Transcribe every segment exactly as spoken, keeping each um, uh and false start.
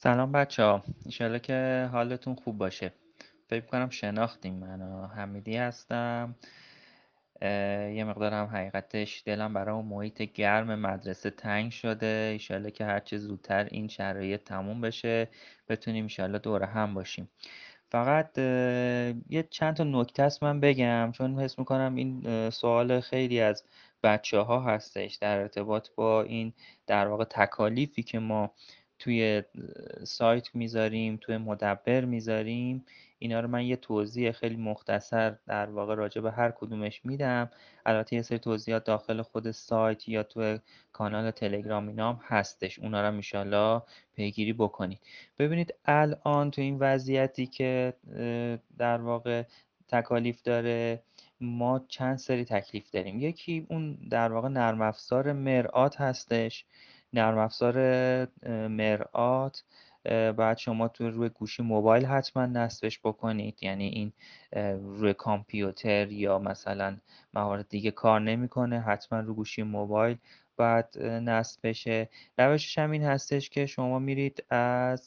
سلام بچه ها، ایشالا که حالتون خوب باشه. فکر کنم شناختیم. من حمیدی هستم. اه، یه مقدار هم حقیقتش دلم برای اون محیط گرم مدرسه تنگ شده. ایشالا که هرچه زودتر این شرایط تموم بشه بتونیم ایشالا دور هم باشیم. فقط اه، یه چند تا نکته است من بگم، چون حس میکنم این اه، سوال خیلی از بچه ها هستش در ارتباط با این در واقع تکالیفی که ما توی سایت میذاریم، توی مدبر میذاریم. اینا رو من یه توضیح خیلی مختصر در واقع راجع به هر کدومش میدم. البته یه سری توضیحات داخل خود سایت یا توی کانال تلگرام اینام هستش، اونا رو ان پیگیری بکنید. ببینید الان تو این وضعیتی که در واقع تکالیف داره، ما چند سری تکلیف داریم. یکی اون در واقع نرم افزار مرآت هستش. نرم افزار مرآت بعد شما تو روی گوشی موبایل حتما نصبش بکنید، یعنی این روی کامپیوتر یا مثلا موارد دیگه کار نمیکنه، حتما رو گوشی موبایل باید نصب بشه. روشش هم این هستش که شما میرید از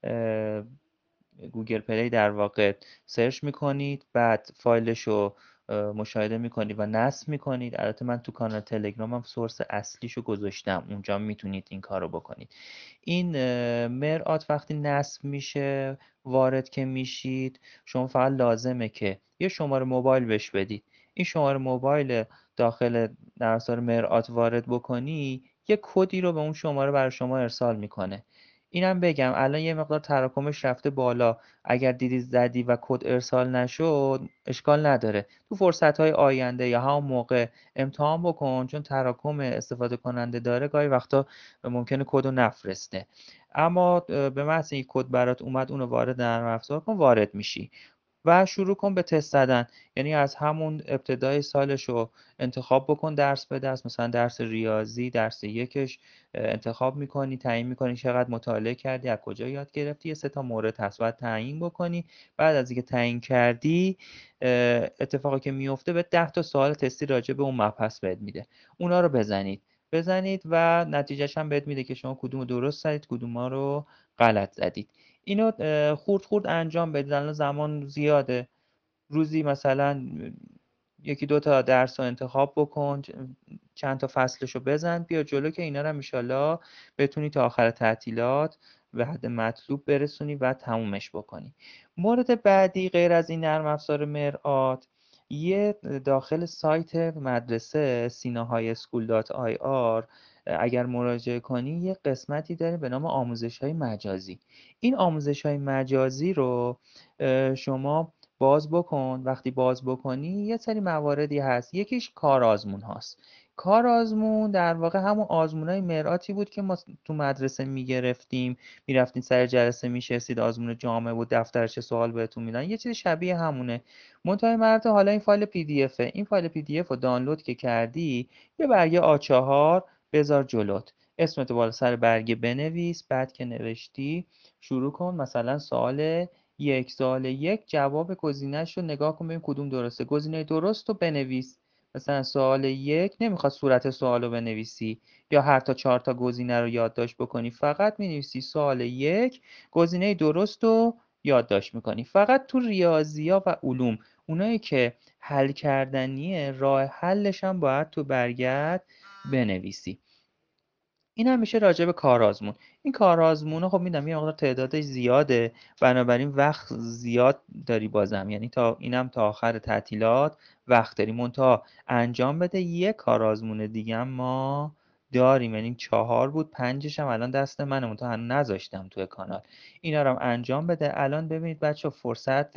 گوگل پلی در واقع سرچ میکنید، بعد فایلش رو مشاهده میکنید و نصب میکنید. البته من تو کانال تلگرامم سورس اصلیشو گذاشتم، اونجا میتونید این کارو بکنید. این مرآت وقتی نصب میشه، وارد که میشید، شما فقط لازمه که یه شماره موبایل بهش بدید. این شماره موبایل داخل در افزار مرآت وارد بکنی، یه کدی رو به اون شماره برای شما ارسال میکنه. اینم بگم الان یه مقدار تراکمش رفته بالا. اگر دیدی زدی و کد ارسال نشد، اشکال نداره، تو فرصت‌های آینده یا همون موقع امتحان بکن، چون تراکم استفاده کننده داره گاهی وقتا ممکنه کد رو نفرسته. اما به محض اینکه کد برات اومد، اونو وارد نرم افزار کن، وارد میشی و شروع کن به تست زدن. یعنی از همون ابتدای سالش رو انتخاب بکن درس به درس. مثلا درس ریاضی درس یکش انتخاب میکنی، تعیین میکنی چقدر مطالعه کردی، از کجا یاد گرفتی. یه سه تا مورد هست باید تعیین بکنی. بعد از اینکه تعیین کردی، اتفاقی که میفته به ده تا سوال تستی راجع به اون مبحث بهت میده. اونا رو بزنید بزنید و نتیجهش هم بهت میده که شما کدوم رو درست زدید، کدوم رو غلط زدید. اینو خورد خورد انجام بدید. الان زمان زیاده، روزی مثلا یکی دو تا درس رو انتخاب بکن، چند تا فصلش رو بزن، بیا جلو که اینا رو هم ایشالا بتونی تا آخر تعطیلات به حد مطلوب برسونی و تمومش بکنی. مورد بعدی غیر از این نرم افزار مرآت، یه داخل سایت مدرسه سینا های اسکول دات آی آر اگر مراجعه کنی، یه قسمتی داره به نام آموزش های مجازی. این آموزش های مجازی رو شما باز بکن. وقتی باز بکنی یه سری مواردی هست، یکیش کار آزمون هاست. کار آزمون در واقع همون آزمون های مرآتی بود که ما تو مدرسه میگرفتیم، میرفتین سر جلسه میشستید، آزمون جامعه بود، دفترچه سوال بهتون میدن. یه چیز شبیه همونه. منتهای مرد حالا این فایل پی دی افه. این فایل پی دی اف رو دانلود که کردی، یه برگه آ چهار بذار جلوت، اسمتو بالا سر برگه بنویس. بعد که نوشتی شروع کن. مثلا سوال یک سال یک جواب گزینه‌ش رو نگاه کن ببین کدوم درسته. گزینه درست رو بنویس. مثلا سوال یک نمیخواد صورت سوال رو بنویسی یا هر تا چهار تا گزینه رو یادداشت بکنی، فقط مینویسی سوال یک، گزینه درست رو یادداشت میکنی. فقط تو ریاضی‌ها و علوم، اونایی که حل کردنیه، راه حلش هم باید تو برگرد بنویسی. این هم میشه راجع به کارآزمون. این کارآزمون خب میدم یه مقدار تعدادش زیاده، بنابراین وقت زیاد داری بازم، یعنی تا اینم تا آخر تعطیلات وقت داری. منتها انجام بده. یه کارآزمون دیگه هم ما داریم، یعنی چهار بود، پنجش هم الان دست منه، منتها هنوز نذاشتم توی کانال. اینا رو هم انجام بده. الان ببینید بچه فرصت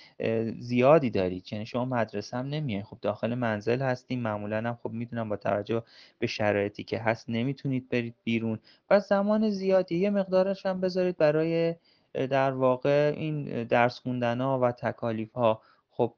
زیادی دارید، یعنی شما مدرسه هم نمیاین، خب داخل منزل هستیم معمولا هم، خب میدونم با توجه به شرایطی که هست نمیتونید برید بیرون و زمان زیادی. یه مقدارش هم بذارید برای در واقع این درس خوندن ها و تکالیف ها. خب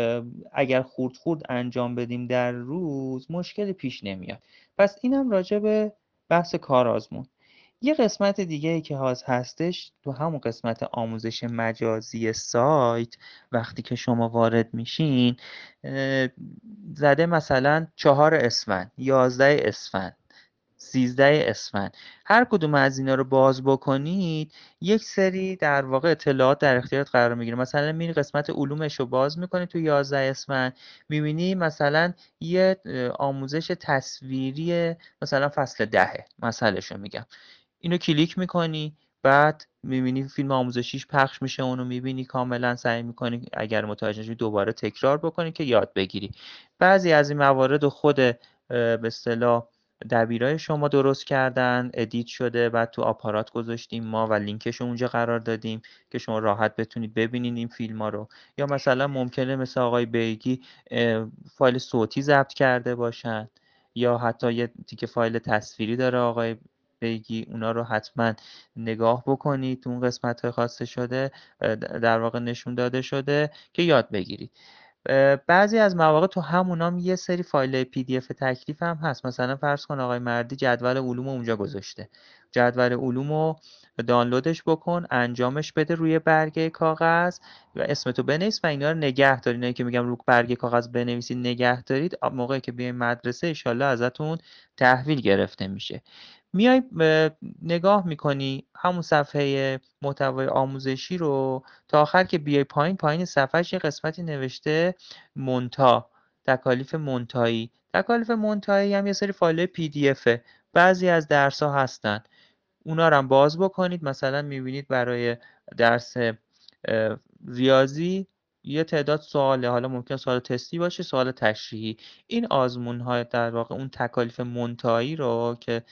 اگر خورد خورد انجام بدیم در روز، مشکلی پیش نمیاد. پس اینم راجع به بحث کار آزمون. یه قسمت دیگه ای که هاز هستش تو همون قسمت آموزش مجازی سایت. وقتی که شما وارد میشین، زده مثلا چهار اسفند، یازده اسفند، سیزده اسفند. هر کدوم از اینا رو باز بکنید یک سری در واقع اطلاعات در اختیارت قرار میگیره. مثلا میری قسمت علومش رو باز میکنی تو یازده اسفند، میبینی مثلا یه آموزش تصویری مثلا فصل دهه، مثلش رو میگم، اینو کلیک میکنی، بعد میبینی فیلم آموزشیش پخش میشه، اونو میبینی کاملا، سعی میکنی اگر متوجه نشی دوباره تکرار بکنی که یاد بگیری. بعضی از این موارد رو خود به اصطلاح دبیرای شما درست کردن، ادیت شده، بعد تو آپارات گذاشتیم ما و لینکش اونجا قرار دادیم که شما راحت بتونید ببینید این فیلم ها رو. یا مثلا ممکنه مثل آقای بیگی فایل صوتی ضبط کرده باشن، یا حتی یه تیکه فایل تصویری داره آقای بگی، اونا رو حتما نگاه بکنید، تو اون قسمت های خواسته شده در واقع نشون داده شده که یاد بگیرید. بعضی از مواقع تو همونام یه سری فایل پی دی اف تکلیف هم هست. مثلا فرض کن آقای مردی جدول علوم اونجا گذاشته، جدول علوم رو دانلودش بکن، انجامش بده روی برگه کاغذ و اسمتو بنویس و اینا رو نگه داری. اینایی که میگم رو برگه کاغذ بنویسید نگه دارید، موقعی که بیاین مدرسه انشالله ازتون تحویل گرفته میشه. میای نگاه میکنی همون صفحه محتوای آموزشی رو تا آخر که بیای پایین، پایین صفحهش یه قسمتی نوشته مونتا، تکالیف مونتایی. تکالیف مونتایی هم یه سری فایل پی دی افه، بعضی از درس ها هستن، اونا رو هم باز بکنید. مثلا میبینید برای درس ریاضی یه تعداد سواله، حالا ممکن سوال تستی باشه، سوال تشریحی. این آزمون های در واقع اون تکالیف منتهایی رو که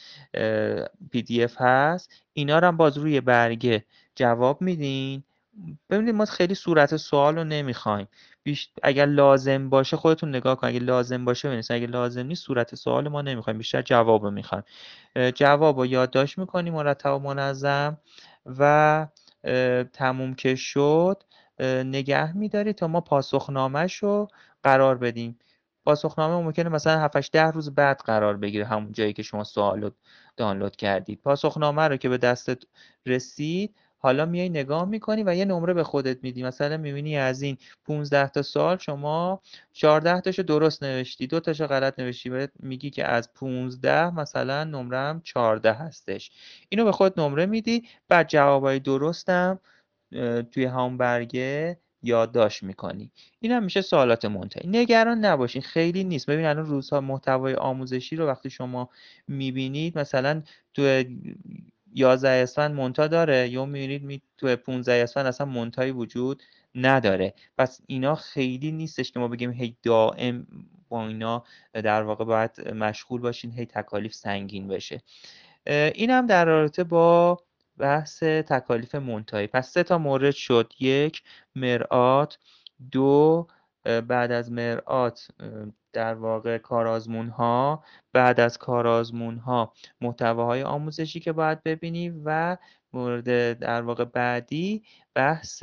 پی دی اف هست، اینا رو هم باز روی برگه جواب میدین. ببینید ما خیلی صورت سوال رو نمیخوایم، بیش اگر لازم باشه خودتون نگاه کنید، اگه لازم باشه بنویسید، اگه لازم نیست صورت سوال ما نمیخوایم، بیشتر جواب رو میخوایم. جواب رو یادداشت میکنیم مرتب و منظم و تموم که شد نگه میداری تا ما پاسخنامهش رو قرار بدیم. پاسخنامه ممکنه مثلا هفت ده روز بعد قرار بگیره، همون جایی که شما سوال رو دانلود کردید. پاسخنامه رو که به دستت رسید، حالا میای نگاه میکنی و یه نمره به خودت میدی. مثلا میبینی از این پانزده تا سوال شما چهارده تاشو درست نوشتی، دو تاشو غلط نوشتی، بهت میگی که از پانزده مثلا نمرم چهارده هستش. اینو به خود نمره میدی، بعد جوابای درستم توی همون برگه یادداشت میکنی. این هم میشه سوالات منتهی. نگران نباشین، خیلی نیست. ببین الان روزها محتوای آموزشی رو وقتی شما میبینید، مثلا تو یازده اسفند مونتا داره، یا میبینید می تو پانزده اسفند اصلا مونتایی وجود نداره. پس اینا خیلی نیستش که ما بگیم هی دائم با اینا در واقع باید مشغول باشین، هی تکالیف سنگین بشه. این هم در رابطه با بحث تکالیف منتهی. پس سه تا مورد شد: یک، مرآت; دو، بعد از مرآت در واقع کارآزمون ها; بعد از کارآزمون ها محتواهای آموزشی که باید ببینی; و مورد در واقع بعدی بحث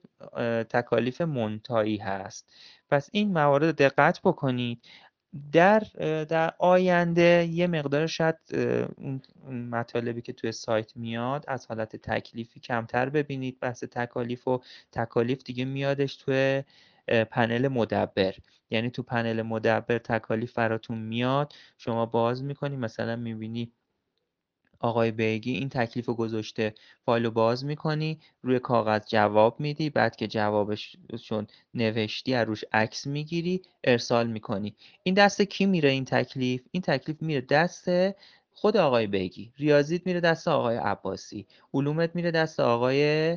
تکالیف منتهی هست. پس این موارد دقت بکنید. در در آینده یه مقدار شاید اون مطالبی که توی سایت میاد از حالت تکلیفی کمتر ببینید. بحث تکالیف و تکالیف دیگه میادش توی پنل مدبر، یعنی تو پنل مدبر تکالیف براتون میاد، شما باز میکنی، مثلا میبینی آقای بیگی این تکلیف رو گذاشته، فایل رو باز میکنی، روی کاغذ جواب میدی، بعد که جوابش چون نوشتی از روش عکس میگیری ارسال میکنی. این دست کی میره این تکلیف؟ این تکلیف میره دست خود آقای بیگی. ریاضیت میره دست آقای عباسی، علومت میره دست آقای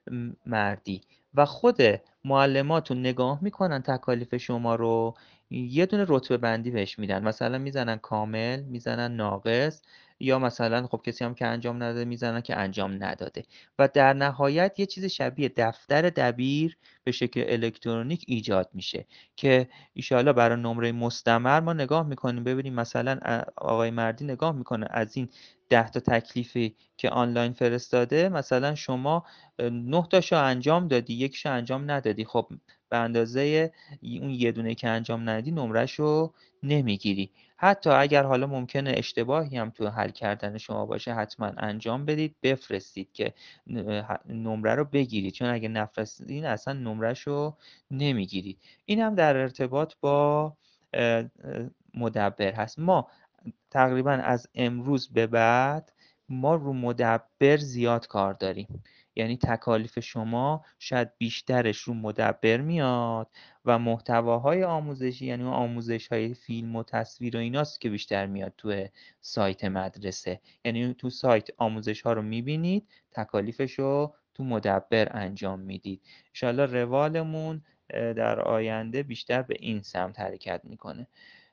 مردی، و خود معلماتون نگاه میکنن تکالیف شما رو، یه دونه رتبه بندی بهش میدن، مثلا میزنن کامل، میزنن ناقص، یا مثلا خب کسی هم که انجام نداده میزنن که انجام نداده. و در نهایت یه چیز شبیه دفتر دبیر به شکل الکترونیک ایجاد میشه که ایشالا برای نمره مستمر ما نگاه میکنیم ببینیم مثلا آقای مردی نگاه میکنه از این ده تا تکلیفی که آنلاین فرستاده، مثلا شما نه تاشو انجام دادی، یکیشو انجام ندادی، خب به اندازه اون یه دونه که انجام ندی نمرهشو نمیگیری. حتی اگر حالا ممکنه اشتباهی هم تو حل کردن شما باشه، حتما انجام بدید بفرستید که نمره رو بگیرید، چون اگه نفرستید اصلا نمرهشو نمیگیرید. این هم در ارتباط با مدبر هست. ما تقریبا از امروز به بعد ما رو مدبر زیاد کار داریم. یعنی تکالیف شما شاید بیشترش رو مدبر میاد و محتواهای آموزشی، یعنی آموزش های فیلم و تصویر و ایناست که بیشتر میاد توی سایت مدرسه. یعنی تو سایت آموزش ها رو میبینید، تکالیفش رو تو مدبر انجام میدید. انشالله روالمون در آینده بیشتر به این سمت حرکت میکنه.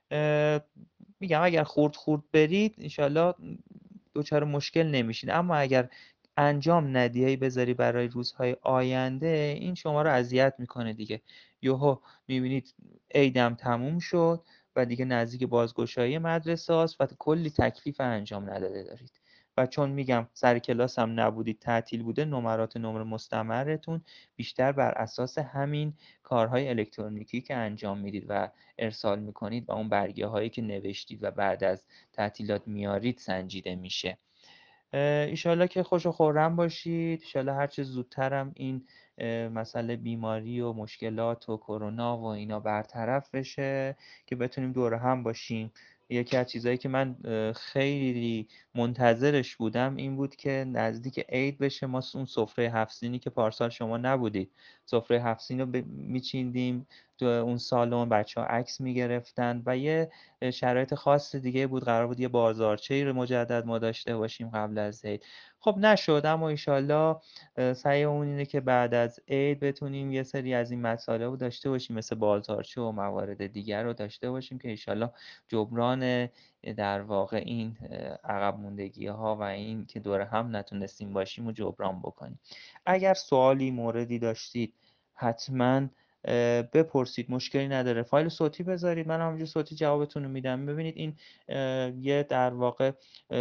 میگم اگر خورد خورد برید انشالله دچار مشکل نمیشین، اما اگر انجام ندی هی بذاری برای روزهای آینده، این شما رو اذیت میکنه دیگه. یوهو میبینید عیدم تموم شد و دیگه نزدیک بازگشایی مدرسه است و کلی تکلیف انجام نداده دارید. و چون میگم سر کلاس هم نبودید، تعطیل بوده، نمرات نمره مستمرتون بیشتر بر اساس همین کارهای الکترونیکی که انجام میدید و ارسال میکنید و اون برگه هایی که نوشتید و بعد از تعطیلات میارید سنجیده میشه. ایشالله که خوش و خورم باشید. ایشالله هرچه زودترم این مسئله بیماری و مشکلات و کرونا و اینا برطرف بشه که بتونیم دور هم باشیم. یکی از چیزایی که من خیلی منتظرش بودم این بود که نزدیک عید بشه ما اون سفره هفت سینی که پارسال شما نبودید، سفره هفت سین رو میچیندیم تو اون سالن، بچه ها عکس میگرفتن و یه شرایط خاص دیگه بود. قرار بود یه بازارچه‌ای رو مجدد ما داشته باشیم قبل از عید. خب نشد، اما ایشالله سعیمون اینه که بعد از عید بتونیم یه سری از این مسائل رو داشته باشیم، مثل بازارچه و موارد دیگر رو داشته باشیم که ایشالله جبران در واقع این عقب موندگی ها و این که دور هم نتونستیم باشیم و جبران بکنیم. اگر سوالی موردی داشتید حتما بپرسید، مشکلی نداره. فایل صوتی بذارید، من همونجور صوتی جوابتون رو میدم. ببینید این یه در واقع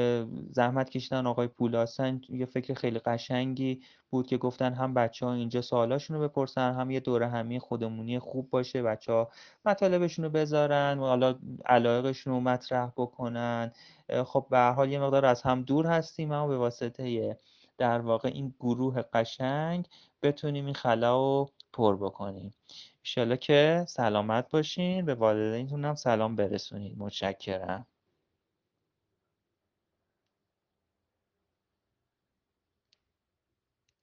زحمت کشیدن آقای پولاسن، یه فکر خیلی قشنگی بود که گفتن هم بچه ها اینجا سوالاشون رو بپرسن، هم یه دوره همی خودمونی خوب باشه، بچه ها مطالبشون رو بذارن و حالا علایقشون رو مطرح بکنن. خب به هر حال یه مقدار از هم دور هستیم، اما به واسطه در واقع این گروه قشنگ بتونیم این خلا رو پر بکنیم. ایشالله که سلامت باشین، به والدینتون هم سلام برسونید. متشکرم.